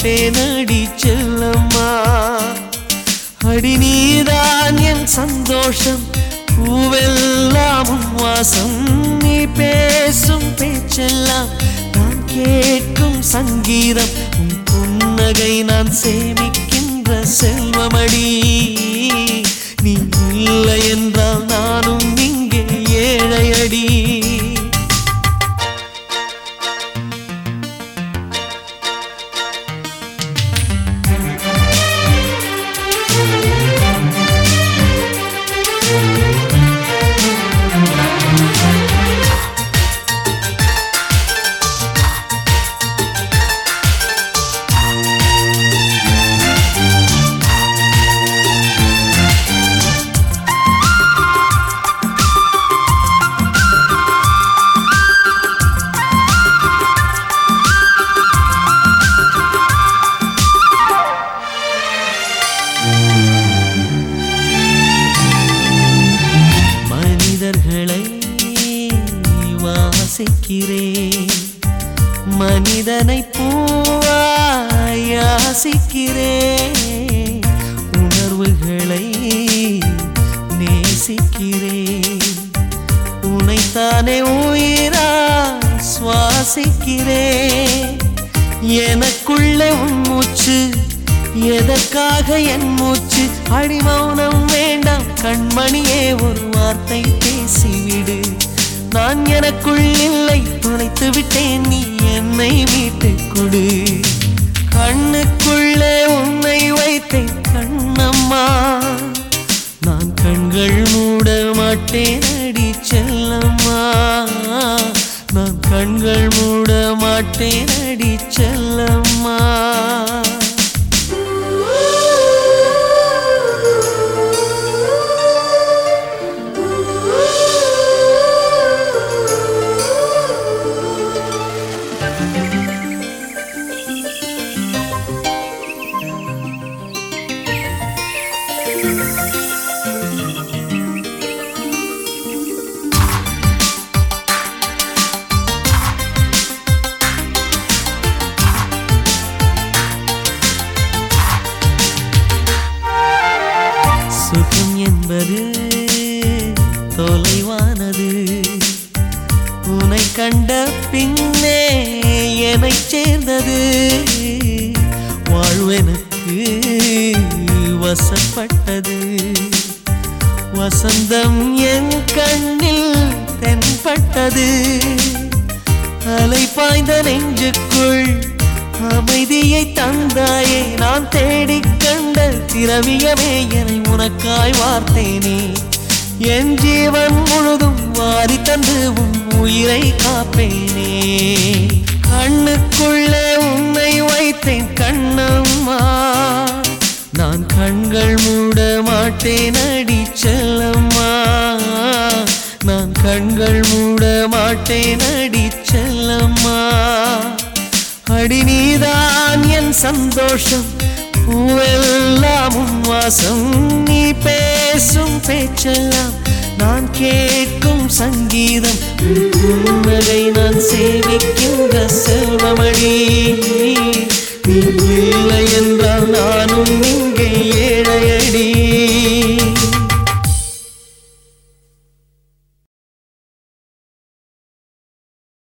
மாட்டேன் அடி செல்லம்மா. அடி நீதான் என் சந்தோஷம், பூவெல்லாம் உன் வாசம். நீ பேசும் பேச்செல்லாம் நான் கேட்கும் சங்கீதம். உன் புன்னகை நான் சேமிக்கின்ற செல்வமடி. நீ இல்லை என்றால் நானும் இங்கே ஏழையடி. மனிதர்களை வாசிக்கிறேன், மனிதனை பூவாய் யாசிக்கிறேன். உணர்வுகளை நேசிக்கிறேன், உனைத்தானே உயிராய் சுவாசிக்கிறேன். எனக்குள்ளே உன் மூச்சு, எதற்காக என் மூச்சு? அடிமௌனம் வேண்டாம் கண்மணியே, ஒரு வார்த்தை பேசிவிடு. நான் எனக்குள் இல்லை, தொலைத்து விட்டேன், நீ என்னை மீட்டுக் கொடு. கண்ணுக்குள்ளே உன்னை வைத்தேன் கண்ணம்மா, நான் கண்கள் மூட மாட்டேன் அடி செல்லம்மா. நான் கண்கள் மூட மாட்டேன் அடி செல்லம்மா. சுகம் என்பது தொலைவானது, உன்னை கண்ட பின்னே என்னை சேர்ந்தது. வாழ்வெனக்கு வசப்பட்டது, வசந்தம் என் கண்ணில் தென்பட்டது. அலை பாய்ந்த நெஞ்சுக்குள் அமைதியை தந்தாயே, நான் தேடிக் கண்ட திரவியமே என்னை உனக்காய் வார்த்தேனே. என் ஜீவன் முழுதும் வாரி தந்து உன் உயிரை காப்பேனே. கண்ணுக்குள்ளே உன்னை வைத்தேன் கண்ணம்மா, நான் கண்கள் மூட மாட்டேன் அடி செல்லம்மா. நான் கண்கள் மூட மாட்டேன் அடி செல்லம்மா. அடி நீதான் என் சந்தோஷம், பூவெல்லாம் உன் வாசம். நீ பேசும் பேச்செல்லாம் நான் கேட்கும் சங்கீதம். புன்னகை நான் சேமிக்கின்ற செல்வமடி. நீ இல்லை என்றால் நானும் இங்கே ஏழை.